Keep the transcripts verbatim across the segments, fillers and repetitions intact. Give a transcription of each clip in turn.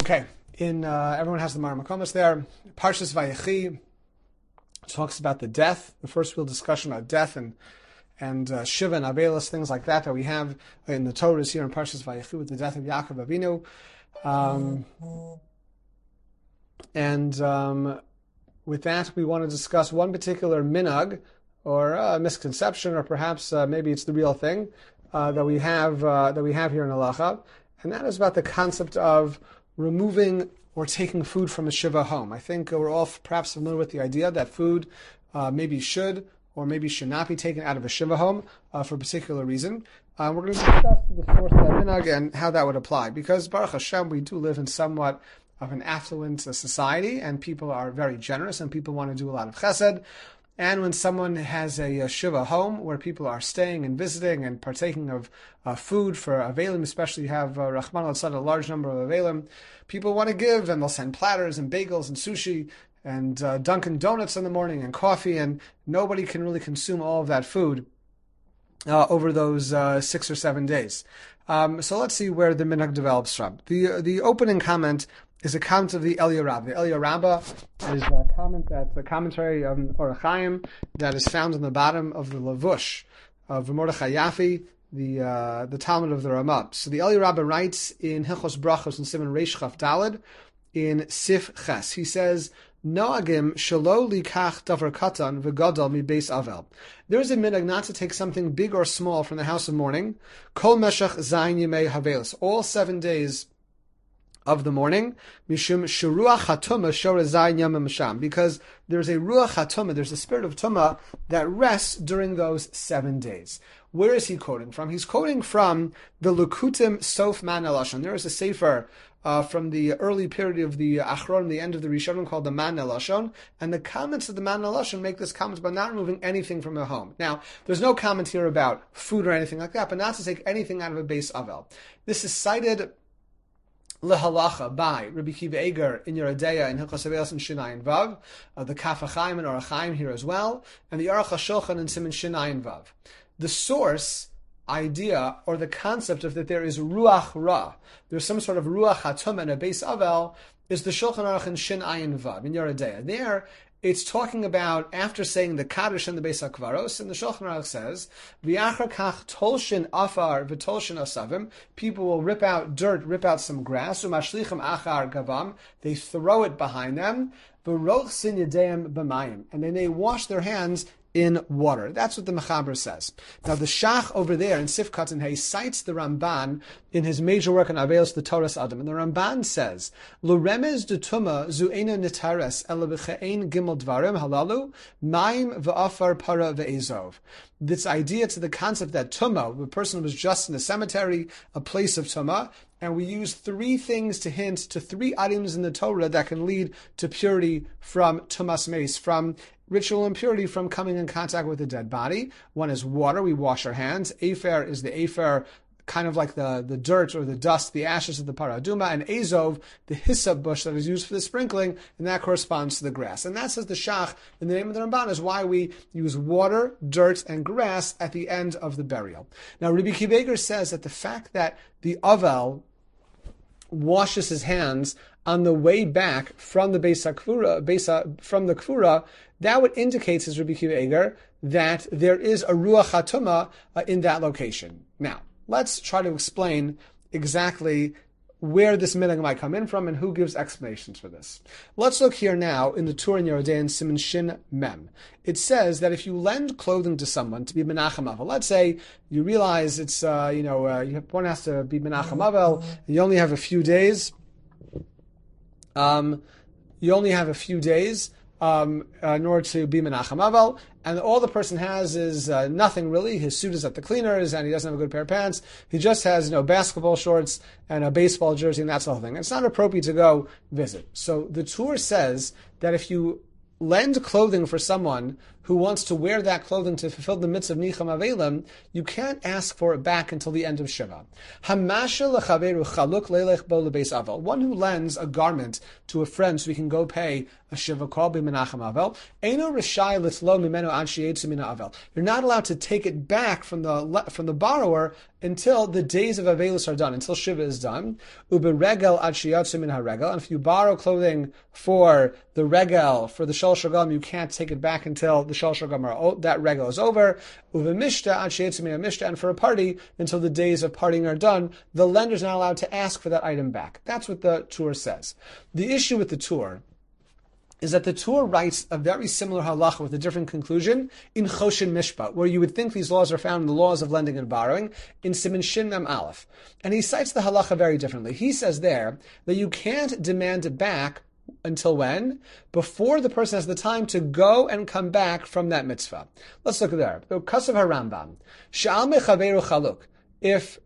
Okay, in uh, everyone has the Mar Makomas there. Parshas Vayechi talks about the death, the first real discussion about death and and uh, Shiva and Abelis, things like that that we have in the Torah is here in Parshas Vayechi with the death of Yaakov Avinu. Um, and um, with that, we want to discuss one particular minhag, or a misconception, or perhaps uh, maybe it's the real thing uh, that we have uh, that we have here in Halacha, and that is about the concept of removing or taking food from a shiva home. I think we're all perhaps familiar with the idea that food uh, maybe should or maybe should not be taken out of a shiva home uh, for a particular reason. Uh, we're going to discuss the source of that minhag and how that would apply, because Baruch Hashem, we do live in somewhat of an affluent uh, society, and people are very generous, and people want to do a lot of chesed. And when someone has a, a shiva home where people are staying and visiting and partaking of uh, food for Avelim, especially you have uh, Rahman al-Tzad, a large number of Avelim, people want to give, and they'll send platters and bagels and sushi and uh, Dunkin' Donuts in the morning and coffee, and nobody can really consume all of that food uh, over those uh, six or seven days. Um, so let's see where the minhag develops from. The, the opening comment is a comment of the Eliyah Rabbah. The Eliyah Rabbah is a comment that the commentary of Orach Chaim that is found on the bottom of the Lavush of Mordechai Yafi, the uh, the Talmud of the Ramah. So the Eliyah Rabbah writes in Hilchos Brachos and Siman Reish Chaf Daled in Sif Ches. He says, Noagim shelo likach davar katan v'gadol mi beis avel. There is a minhag not to take something big or small from the house of mourning. Kol meshach zayin yemei havelos. All seven days of the morning, mishum shuruach hatuma shora zayin yamim masham, because there's a ruach hatuma, there's a spirit of tuma that rests during those seven days. Where is he quoting from? He's quoting from the Lukutim Sof Man Elashon. There is a sefer uh, from the early period of the Achron, the end of the Rishonim, called the Man Elashon, and the comments of the Man Elashon make this comment about not removing anything from a home. Now, there's no comment here about food or anything like that, but not to take anything out of a base avel. This is cited Lehalacha by Rabbi Kiva Eger in Yeridea in Hilchos Avelos and Shinayin Vav, uh, the Kaf HaChaim and Orach Chaim here as well, and the Aruch HaShulchan and Siman Shinayin Vav. The source idea or the concept of that there is Ruach Ra, there's some sort of Ruach HaTum and a base Avel, is the Shulchan Aruch and Shinayin Vav in Yeridea. There, it's talking about after saying the Kaddish and the Beis HaKvaros, and the Shulchan Aruch says, V'achar kach tolshin afar v'tolshin asavim, people will rip out dirt, rip out some grass, u'mashlichim achar gavam, they throw it behind them, v'rochsin yadeim b'mayim, and then they wash their hands in water. That's what the Mechaber says. Now the Shach over there in Sifkat and Hay cites the Ramban in his major work on Avelos, the Torah's Adam. And the Ramban says, L'remez de tuma zu'ena nitares ela b'che'ein gimel dvarim halalu ma'im v'afar para ve'ezov. This idea to the concept that tuma, the person was just in the cemetery, a place of tuma, and we use three things to hint to three items in the Torah that can lead to purity from tumas meis, from ritual impurity from coming in contact with a dead body. One is water, we wash our hands. Afer is the afer, kind of like the, the dirt or the dust, the ashes of the paraduma, and azov, the hyssop bush that is used for the sprinkling, and that corresponds to the grass. And that says the Shach, in the name of the Ramban, is why we use water, dirt, and grass at the end of the burial. Now, Rabbi Kiva Eger says that the fact that the Avel washes his hands on the way back from the Beis HaKvura, Beis, from the Kvura, that would indicate, says Rabbi Kiva Eger, that there is a Ruach HaTumah uh, in that location. Now, let's try to explain exactly where this minhag might come in from and who gives explanations for this. Let's look here now in the Torah in Yeridea in Siman Shin Mem. It says that if you lend clothing to someone to be Menachem Avel, let's say you realize it's, uh, you know, uh, you have, one has to be Menachem Avel, and you only have a few days, um, you only have a few days, Um, uh, in order to be Menachem Avel, and all the person has is uh, nothing really. His suit is at the cleaners, and he doesn't have a good pair of pants. He just has, you know, basketball shorts and a baseball jersey, and that's the whole thing. It's not appropriate to go visit. So the Torah says that if you lend clothing for someone who wants to wear that clothing to fulfill the mitzvah of Nicham Avelim, you can't ask for it back until the end of Shiva. One who lends a garment to a friend so he can go pay a Shiva call, you're not allowed to take it back from the from the borrower until the days of Avelus are done, until Shiva is done. And if you borrow clothing for the regel, for the Shal Shagam, you can't take it back until the Shal Shagam are, that regel is over. And for a party, until the days of partying are done, the lender is not allowed to ask for that item back. That's what the Tur says. The issue with the Tur is that the Tur writes a very similar halacha with a different conclusion in Choshen Mishpat, where you would think these laws are found in the laws of lending and borrowing, in Siman Shin Mem Aleph. And he cites the halacha very differently. He says there that you can't demand it back until when? Before the person has the time to go and come back from that mitzvah. Let's look at there. Kasav HaRambam. Sha'al mechaveru chaluk. If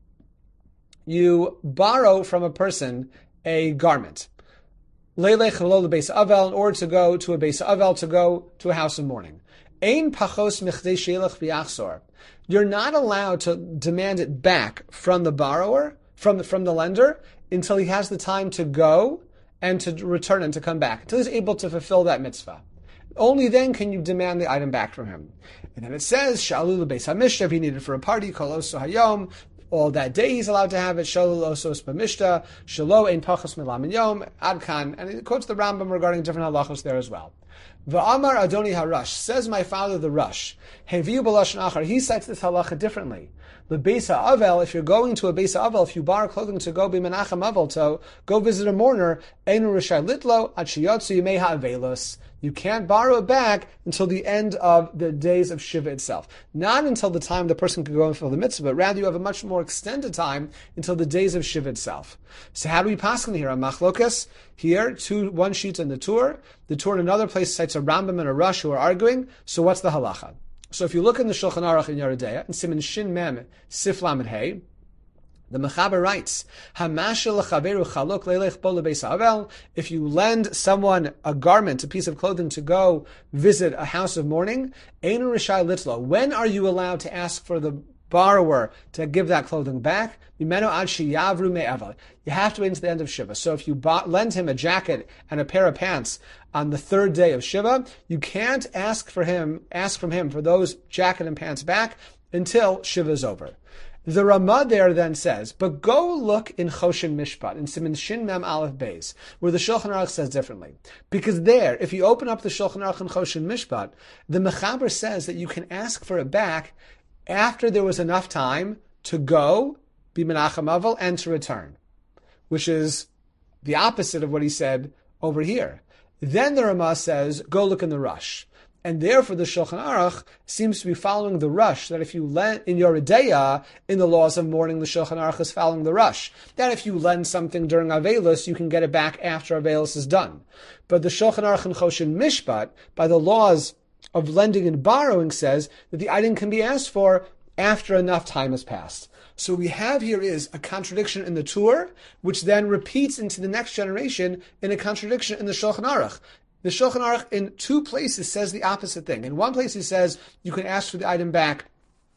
you borrow from a person a garment, Leilech v'lo lebeis avel, in order to go to a beis avel, to go to a house of mourning. Ein pachos michdei sheilach v'yachzor. You're not allowed to demand it back from the borrower, from the, from the lender, until he has the time to go and to return and to come back, until he's able to fulfill that mitzvah. Only then can you demand the item back from him. And then it says, Sha'alu lebeis hamishta, if he needed for a party, kol oso hayom, all that day he's allowed to have it. Shalol osos b'mishta, shalo ein pachos milam yom, adkan, and it quotes the Rambam regarding different halachos there as well. Va'amar Adoni Harash, says my father the Rush. Heviu b'lashon achar, he cites this halacha differently. The Beisa Avel, if you're going to a Beisa Avel, if you borrow clothing to go be Menachem Avel, to go visit a mourner, Einu Rishai Litlo, Ad Sheyotzu Yimei HaAvelus. You can't borrow it back until the end of the days of Shiva itself. Not until the time the person could go and fulfill the mitzvah, but rather you have a much more extended time until the days of Shiva itself. So how do we pass in here? A machlokas, here, two, one sheet in the Tur. The Tur in another place cites a Rambam and a Rush who are arguing. So what's the halacha? So if you look in the Shulchan Aruch in Yoreh Deah, in Siman Shin Mem, Sif Lamed Hey, the Mechaber writes, "Hamashel lechaveru chaluk leilech bo lebeis avel." If you lend someone a garment, a piece of clothing, to go visit a house of mourning, einu rishai litlo. When are you allowed to ask for the borrower to give that clothing back? Mimeno ad sheyavru me'avel. You have to wait until the end of Shiva. So if you bought, lend him a jacket and a pair of pants on the third day of Shiva, you can't ask for him, ask from him for those jacket and pants back until Shiva is over. The Ramah there then says, but go look in Choshen Mishpat, in Siman Shin Mem Aleph Beis, where the Shulchan Aruch says differently. Because there, if you open up the Shulchan Aruch in Choshen Mishpat, the Mechaber says that you can ask for it back after there was enough time to go, be Menachem Avel, and to return, which is the opposite of what he said over here. Then the Ramah says, go look in the Rush. And therefore the Shulchan Aruch seems to be following the Rush, that if you lend, in Yoreh Deah, in the laws of mourning, the Shulchan Aruch is following the Rush. That if you lend something during Avelus, you can get it back after Avelus is done. But the Shulchan Aruch in Choshen Mishpat, by the laws of lending and borrowing, says that the item can be asked for after enough time has passed. So what we have here is a contradiction in the Tur, which then repeats into the next generation in a contradiction in the Shulchan Aruch. The Shulchan Aruch in two places says the opposite thing. In one place he says you can ask for the item back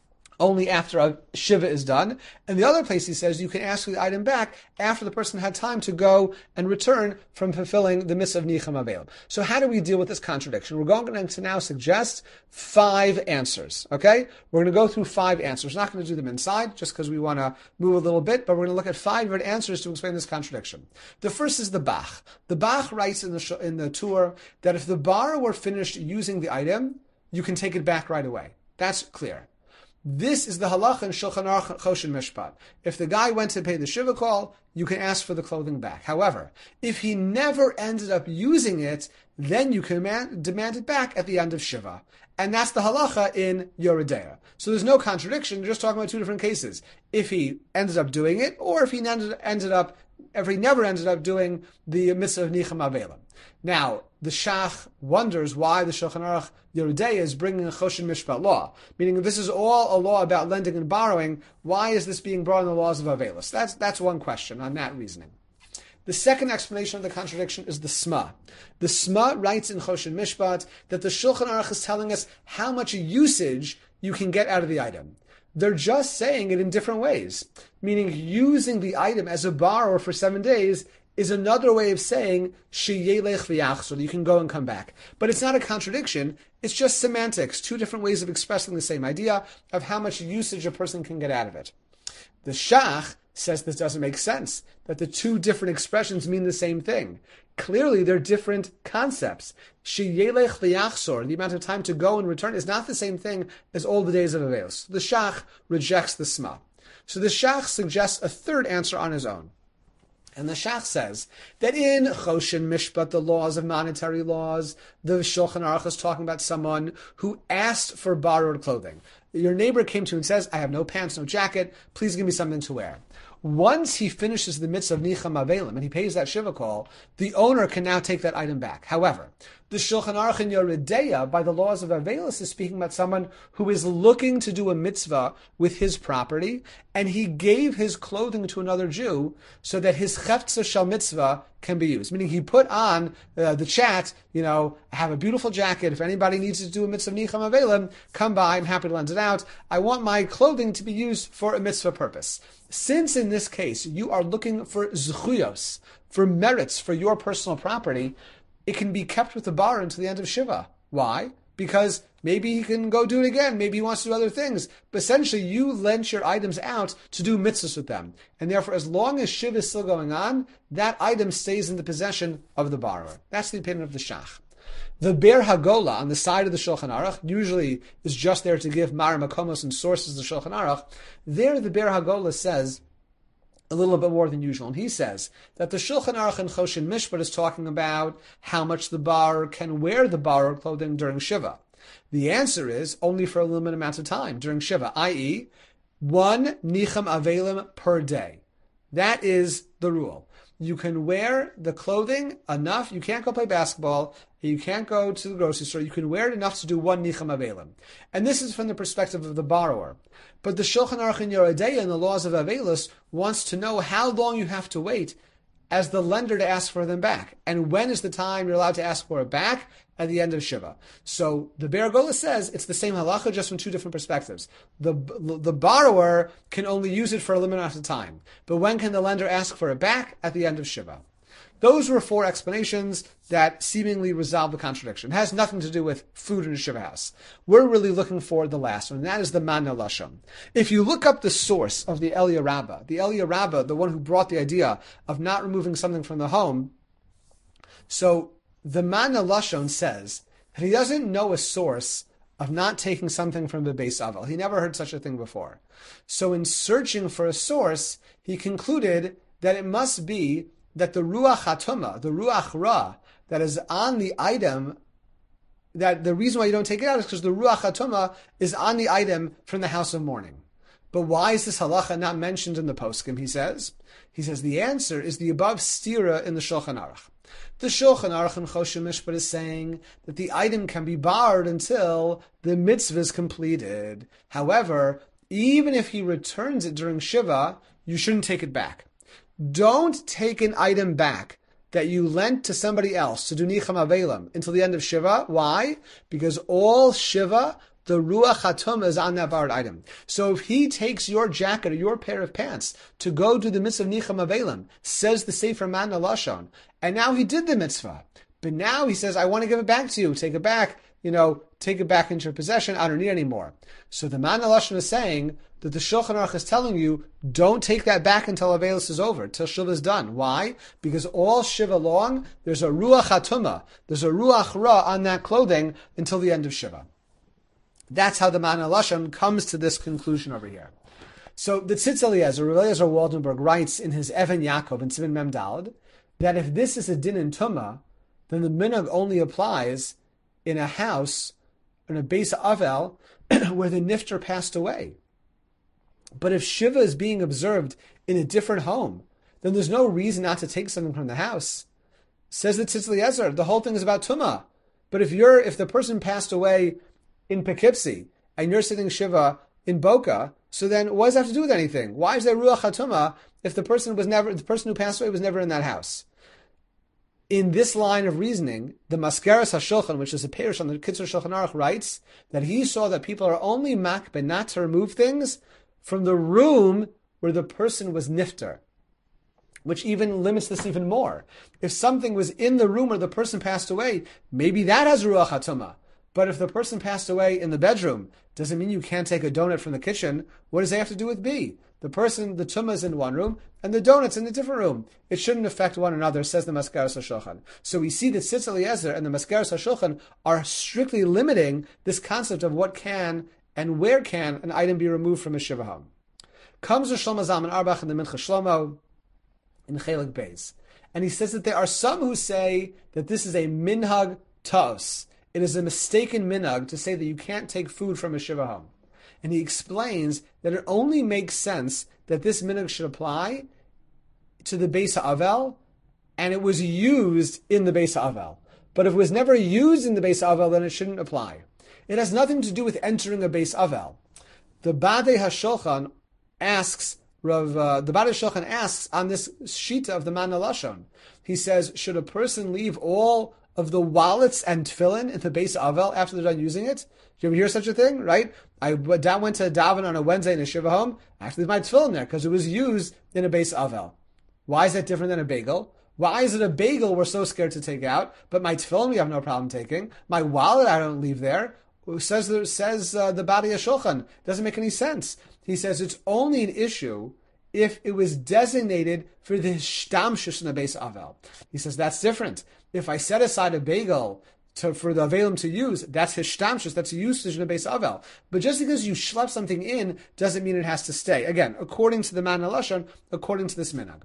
only after a Shiva is done. And the other place he says you can ask for the item back after the person had time to go and return from fulfilling the mitzvah of Nicham Avelim. So how do we deal with this contradiction? We're going to now suggest five answers, okay? We're going to go through five answers. We're not going to do them inside just because we want to move a little bit, but we're going to look at five different answers to explain this contradiction. The first is the Bach. The Bach writes in the, in the Tur that if the borrower finished using the item, you can take it back right away. That's clear. This is the halacha in Shulchan Aruch Choshen Mishpat. If the guy went to pay the Shiva call, you can ask for the clothing back. However, if he never ended up using it, then you can man- demand it back at the end of Shiva. And that's the halacha in Yoreh Deah. So there's no contradiction, you're just talking about two different cases. If he ended up doing it, or if he ended, ended up, if he never ended up doing the mitzvah of Nicham Avelim. Now, the Shach wonders why the Shulchan Aruch Yoreh Deah is bringing a Choshen Mishpat law, meaning this is all a law about lending and borrowing. Why is this being brought in the laws of Avelus? That's that's one question on that reasoning. The second explanation of the contradiction is the Sma. The Sma writes in Choshen Mishpat that the Shulchan Aruch is telling us how much usage you can get out of the item. They're just saying it in different ways, meaning using the item as a borrower for seven days is another way of saying sheyelech v'yachzor, you can go and come back. But it's not a contradiction, it's just semantics, two different ways of expressing the same idea of how much usage a person can get out of it. The Shach says this doesn't make sense, that the two different expressions mean the same thing. Clearly, they're different concepts. Sheyelech v'yachzor, the amount of time to go and return, is not the same thing as all the days of Avelos. The Shach rejects the Sma. So the Shach suggests a third answer on his own. And the Shach says that in Choshen Mishpat, the laws of monetary laws, the Shulchan Aruch is talking about someone who asked for borrowed clothing. Your neighbor came to you and says, I have no pants, no jacket, please give me something to wear. Once he finishes the mitzvah of Nicham Avelim and he pays that Shiva call, the owner can now take that item back. However, the Shulchan Aruch in Yoreh De'ah, by the laws of Avelis, is speaking about someone who is looking to do a mitzvah with his property, and he gave his clothing to another Jew so that his Cheftzah Shel Mitzvah can be used. Meaning he put on uh, the chat, you know, I have a beautiful jacket. If anybody needs to do a mitzvah of Nicham Avelim, come by, I'm happy to lend it out. I want my clothing to be used for a mitzvah purpose. Since in this case, you are looking for zchuyos, for merits for your personal property, it can be kept with the bar until the end of Shiva. Why? Because maybe he can go do it again. Maybe he wants to do other things. But essentially, you lent your items out to do mitzvahs with them. And therefore, as long as Shiva is still going on, that item stays in the possession of the borrower. That's the opinion of the Shach. The Ber Hagola on the side of the Shulchan Aruch usually is just there to give Mar Makomos and sources of the Shulchan Aruch. There, the Ber Hagola says a little bit more than usual. And he says that the Shulchan Aruch and Choshen Mishpat is talking about how much the bar can wear the borrowed clothing during Shiva. The answer is only for a limited amount of time during Shiva, that is, one Nicham Avelim per day. That is the rule. You can wear the clothing enough. You can't go play basketball. You can't go to the grocery store. You can wear it enough to do one Nicham Avelim. And this is from the perspective of the borrower. But the Shulchan Aruch in Yoreh De'ah in the laws of Avelos wants to know how long you have to wait as the lender to ask for them back. And when is the time you're allowed to ask for it back? At the end of Shiva. So the Ber Hagola says it's the same halacha, just from two different perspectives. The, the borrower can only use it for a limited amount of time. But when can the lender ask for it back? At the end of Shiva. Those were four explanations that seemingly resolve the contradiction. It has nothing to do with food in a Shiva house. We're really looking for the last one, and that is the Manna Lashon. If you look up the source of the Eliyah Rabbah, the Eliyah Rabbah, the one who brought the idea of not removing something from the home, so the Manna Lashon says that he doesn't know a source of not taking something from the Beis Avel. He never heard such a thing before. So in searching for a source, he concluded that it must be that the Ruach HaTumah, the Ruach Ra, that is on the item, that the reason why you don't take it out is because the Ruach HaTumah is on the item from the house of mourning. But why is this halacha not mentioned in the poskim, he says? He says the answer is the above stira in the Shulchan Aruch. The Shulchan Aruch and Choshen Mishpat is saying that the item can be barred until the mitzvah is completed. However, even if he returns it during Shiva, you shouldn't take it back. Don't take an item back that you lent to somebody else to do Nicham Avelim until the end of Shiva. Why? Because all Shiva, the Ruach HaTumah is on that borrowed item. So if he takes your jacket or your pair of pants to go do the mitzvah of Nicham Avelim, says the Sefer Manna Lashon, and now he did the mitzvah, but now he says, I want to give it back to you, take it back, you know, take it back into your possession, I don't need it anymore. So the Manna Lashon is saying that the Shulchan Aruch is telling you, don't take that back until Avelis is over, till Shiva is done. Why? Because all Shiva long, there's a Ruach HaTumah, there's a Ruach Ra on that clothing until the end of Shiva. That's how the Manna Lashon comes to this conclusion over here. So the Tzitz Eliezer, Rav Eliezer Waldenberg, writes in his Even Yaakov in Siman Mem Daled that if this is a din in Tumah, then the minhag only applies in a house, in a Beis Avel, where the nifter passed away. But if Shiva is being observed in a different home, then there's no reason not to take something from the house. Says the Tzitz Eliezer, the whole thing is about Tumah. But if you're, if the person passed away in Poughkeepsie and you're sitting Shiva in Boca, So then, what does that have to do with anything? Why is there ruach hatuma if the person was never the person who passed away was never in that house? In this line of reasoning, the Maskeres HaShulchan, which is a parish on the Kitzur Shulchan Aruch, writes that he saw that people are only makbeh not to remove things from the room where the person was nifter, which even limits this even more. If something was in the room where the person passed away, maybe that has ruach hatuma. But if the person passed away in the bedroom, doesn't mean you can't take a donut from the kitchen. What does that have to do with B? The person, the tumah is in one room, and the donut's in a different room. It shouldn't affect one another, says the Maskeres HaShulchan. So we see that Tzitz Eliezer and the Maskeres HaShulchan are strictly limiting this concept of what can and where can an item be removed from a shiva home. Comes Rosh Shlomo Zalman Auerbach in the Mincha Shlomo in Chelik Beis, and he says that there are some who say that this is a minhag ta'os. It is a mistaken minhag to say that you can't take food from a shiva home. And he explains that it only makes sense that this minhag should apply to the Beis HaAvel, and it was used in the Beis HaAvel. But if it was never used in the Beis HaAvel, then it shouldn't apply. It has nothing to do with entering a Beis HaAvel. The Badei HaShulchan asks, Rav, uh, the Badei HaShulchan asks on this shita of the Man Lashon. He says, should a person leave all of the wallets and tefillin in the Beis HaAvel after they're done using it? Do you ever hear such a thing, right? I went to daven on a Wednesday in a shiva home. I have to leave my tefillin there because it was used in a Beis HaAvel. Why is that different than a bagel? Why is it a bagel we're so scared to take out, but my tefillin we have no problem taking? My wallet I don't leave there. Says, says uh, the Badei HaShulchan. Doesn't make any sense. He says it's only an issue if it was designated for the hishtamshus in the Beis HaAvel. He says that's different. If I set aside a bagel to, for the Avelim to use, that's hishtamshus, that's a usage in the Beis HaAvel. But just because you schlep something in doesn't mean it has to stay. Again, according to the Man Lashon, according to this minhag.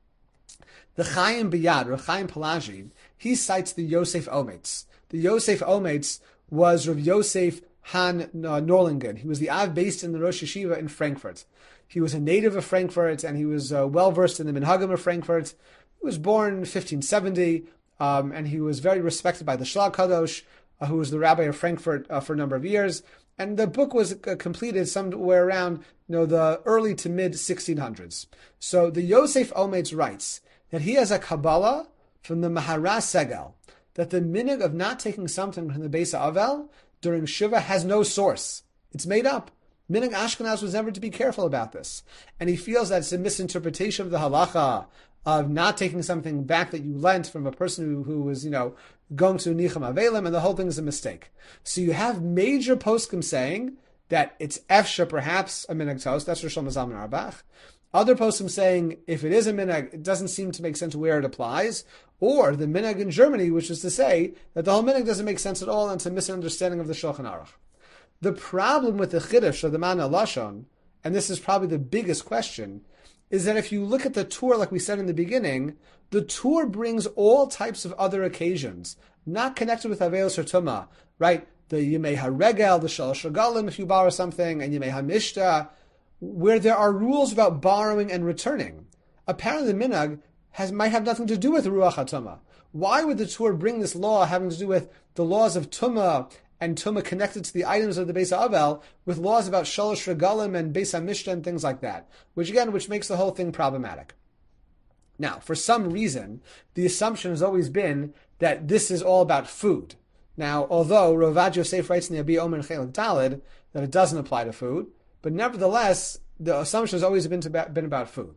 The Chaim Biyad, or Chaim Pelagi, he cites the Yosef Ometz. The Yosef Ometz was Rav Yosef Han uh, Norlingen. He was the Av based in the Rosh Yeshiva in Frankfurt. He was a native of Frankfurt, and he was uh, well-versed in the Minhagim of Frankfurt. He was born in fifteen seventy, um, and he was very respected by the Shlag Kadosh, uh, who was the rabbi of Frankfurt uh, for a number of years. And the book was uh, completed somewhere around you know, the early to mid sixteen hundreds. So the Yosef Ometz writes that he has a Kabbalah from the Maharas Segel, that the minhag of not taking something from the Beis HaAvel during Shiva has no source. It's made up. Minhag Ashkenaz was never to be careful about this. And he feels that it's a misinterpretation of the halacha of not taking something back that you lent from a person who, who was, you know, going to Nicham Avelim, and the whole thing is a mistake. So you have major poskim saying that it's efsha, perhaps a minhag tos. That's Rosh Shlomo Zalman Auerbach. Other poskim saying if it is a minhag, it doesn't seem to make sense where it applies. Or the minhag in Germany, which is to say that the whole minhag doesn't make sense at all, and it's a misunderstanding of the Shulchan Aruch. The problem with the Chiddush of the Man Lashon, and this is probably the biggest question, is that if you look at the Tur, like we said in the beginning, the Tur brings all types of other occasions, not connected with Avelos or Tumah, right? The Yimei HaRegel, the Shalosh Regalim, if you borrow something, and Yimei HaMishta, where there are rules about borrowing and returning. Apparently the minhag has, might have nothing to do with Ruach HaTumah. Why would the Tur bring this law having to do with the laws of Tumah and Tumah connected to the items of the Beis HaAvel with laws about Shalosh Regalim and Beis HaMishta and things like that? Which again, which makes the whole thing problematic. Now, for some reason, the assumption has always been that this is all about food. Now, although Rav Ovadia Yosef writes in the Abi Omer Chelik Daled that it doesn't apply to food, but nevertheless, the assumption has always been, to ba- been about food.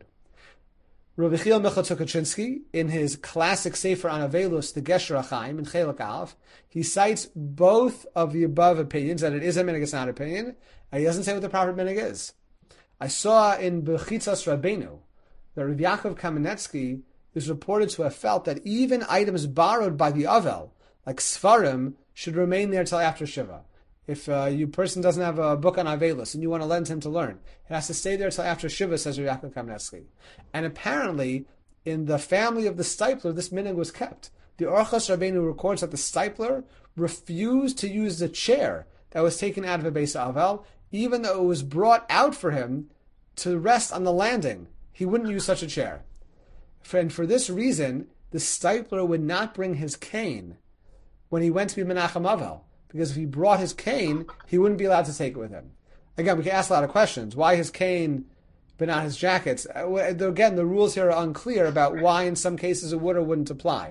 Rav Yechiel Michal Tukachinsky, in his classic Sefer on Avelus, the Gesher HaChaim, in Chelik Aleph, he cites both of the above opinions, that it is a minhag, it's not an opinion, and he doesn't say what the proper minhag is. I saw in Bechitzas Rabbeinu that Rav Yaakov Kamenetsky is reported to have felt that even items borrowed by the Avel, like Sfarim, should remain there till after Shiva. If a uh, person doesn't have a book on Avelus and you want to lend him to learn, it has to stay there till after Shiva, says Rav Yaakov Kamenetsky. And apparently, in the family of the Stipler, this minhag was kept. The Orchos Rabbeinu records that the Stipler refused to use the chair that was taken out of a Beis HaAvel, even though it was brought out for him to rest on the landing. He wouldn't use such a chair. And for this reason, the Stipler would not bring his cane when he went to be Menachem Avel. Because if he brought his cane, he wouldn't be allowed to take it with him. Again, we can ask a lot of questions. Why his cane, but not his jackets? Again, the rules here are unclear about why in some cases it would or wouldn't apply.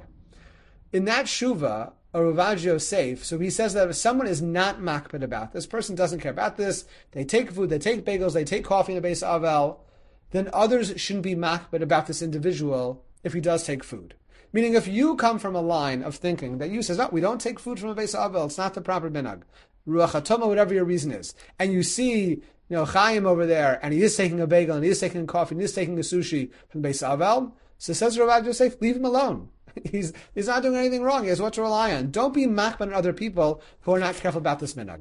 In that shuva, a Rav Yosef, so he says that if someone is not makpid about this, person doesn't care about this, they take food, they take bagels, they take coffee in the base avel, then others shouldn't be makpid about this individual if he does take food. Meaning, if you come from a line of thinking that you says, no, we don't take food from a base avel, it's not the proper minhag, ruach hatoma, whatever your reason is, and you see, you know, Chaim over there, and he is taking a bagel, and he is taking a coffee, and he is taking a sushi from the base avel, so says Rav Yosef, leave him alone. He's he's not doing anything wrong. He has what to rely on. Don't be makban on other people who are not careful about this minhag.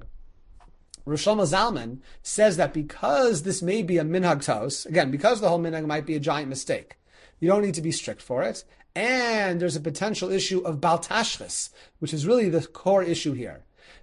Rosh Shlomo Zalman says that because this may be a minhag tos, again, because the whole minhag might be a giant mistake, you don't need to be strict for it. And there's a potential issue of bal tashchis, which is really the core issue here.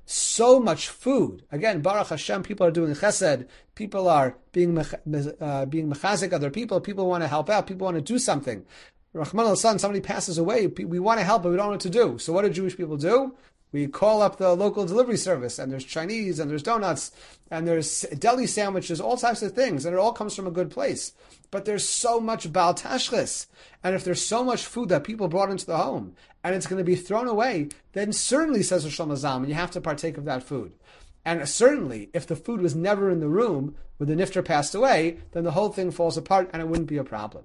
So much food. Again, Baruch Hashem, people are doing chesed. People are being uh, being mechazik other people. People want to help out. People want to do something. Rahman al-San, somebody passes away, we want to help, but we don't know what to do. So what do Jewish people do? We call up the local delivery service, and there's Chinese, and there's donuts, and there's deli sandwiches, all types of things, and it all comes from a good place. But there's so much bal tashchis, and if there's so much food that people brought into the home, and it's going to be thrown away, then certainly, says Rosh Shlomo Zalman, you have to partake of that food. And certainly, if the food was never in the room when the nifter passed away, then the whole thing falls apart, and it wouldn't be a problem.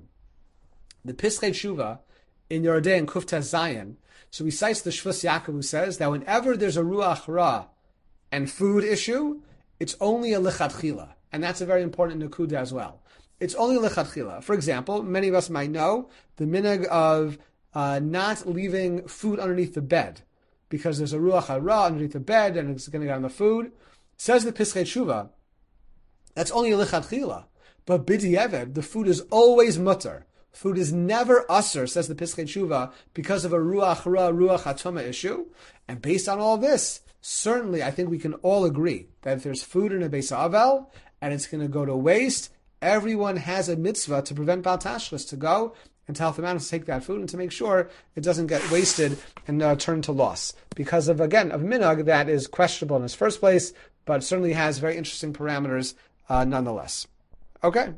The Pischei Tshuva in Yoredei and Kufta Zayin, so he cites the Shvus Yaakov who says that whenever there's a Ruach Ra and food issue, it's only a Lichatchila. And that's a very important Nakuda as well. It's only Lichatchila. For example, many of us might know the minhag of uh, not leaving food underneath the bed because there's a Ruach Ra underneath the bed and it's going to get on the food. Says the Pischei Tshuva, that's only a Lichatchila. But B'di'evet, the food is always mutter. Food is never usher, says the Pischei Tshuva, because of a Ruach Ra, Ruach Hatoma issue. And based on all this, certainly I think we can all agree that if there's food in a Beis Avel and it's going to go to waste, everyone has a mitzvah to prevent Bal Tashchis, to go and tell the man to take that food and to make sure it doesn't get wasted and uh, turn to loss. Because of, again, of minhag that is questionable in its first place, but certainly has very interesting parameters uh, nonetheless. Okay?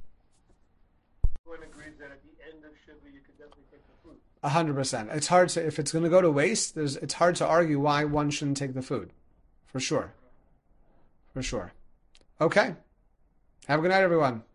A hundred percent. It's hard to, if it's going to go to waste, there's, it's hard to argue why one shouldn't take the food. For sure. For sure. Okay. Have a good night, everyone.